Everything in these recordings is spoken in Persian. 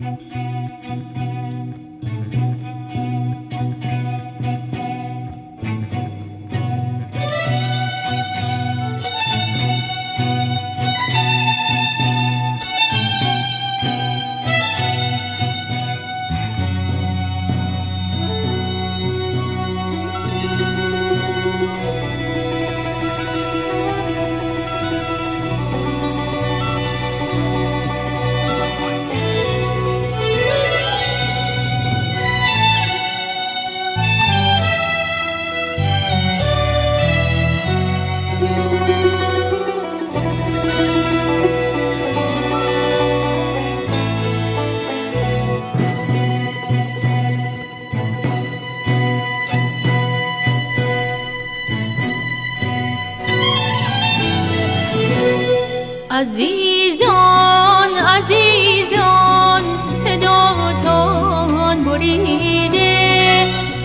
عزیزان عزیزان صداتان بریده،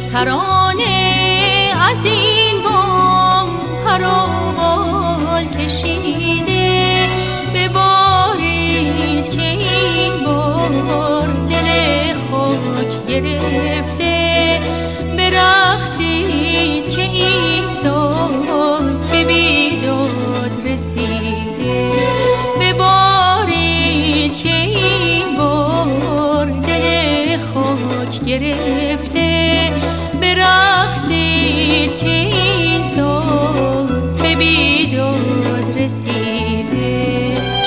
ترانه از این بام پر و بال کشیده. ببارید که این بار دل خاک گرفته، برقصید که این ساز به بیداد رسیده. ببارید که این بار دل خاک گرفته، برقصید که این ساز به بیداد رسیده.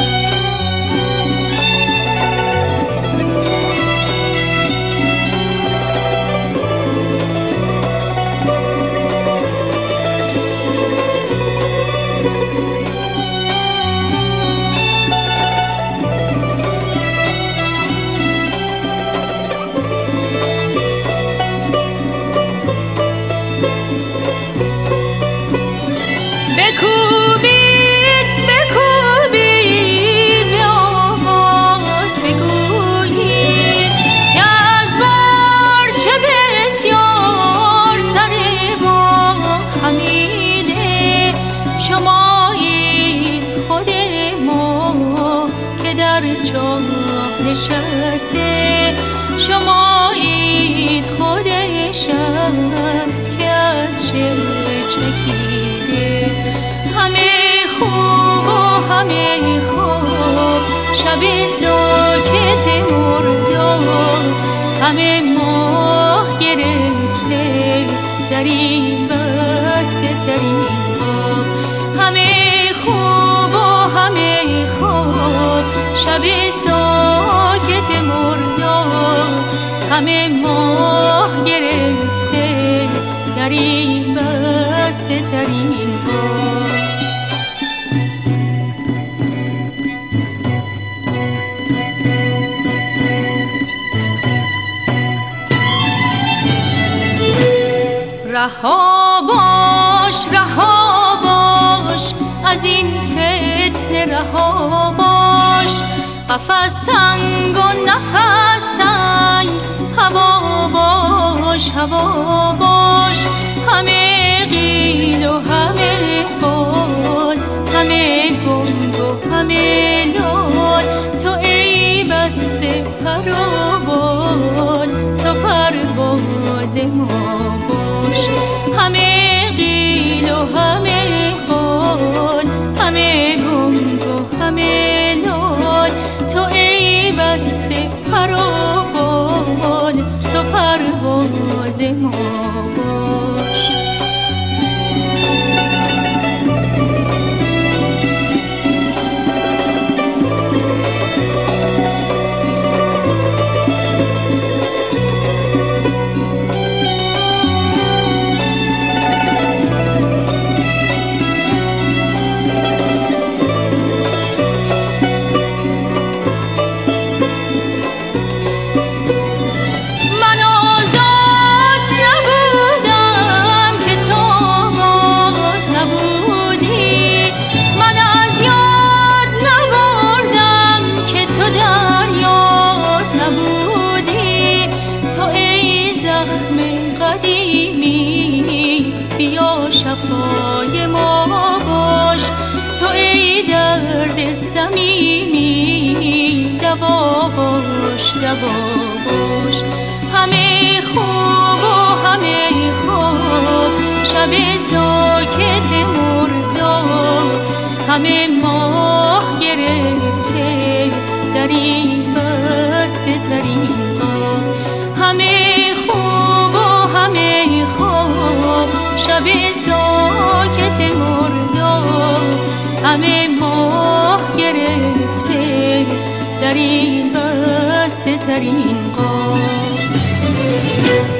نشسته، شمایید خود شمس که از شعر چکیده. همه خوب و همه خوب، شب ساکت مرداد، همه ماه گرفته در این بسته ترین خواب. همه خوب و همه خوب، شب ساکت مرداد، همه ماه گرفته در این بسته ترین بار. رها باش رها باش، از این فتنه رها باش. قفس تنگ و نفس تنگ، هوا باش هوا باش. همه قیل و همه بال، همه گنگ و همه لال. تو ای بسته پر و بال، تو پرواز ما باش. همه قیل و همه قال، همه گنگ و همه لال. تو ای بسته پر و بال، تو پرواز ما باش. دوا باش. همه خوب و همه خواب، شب ساکت مرداد، همه ماه گرفته در این بسته ترین غار. همه خوب و همه خواب، شب ساکت مرداد، همه ماه گرفته در این بسته ترین غار.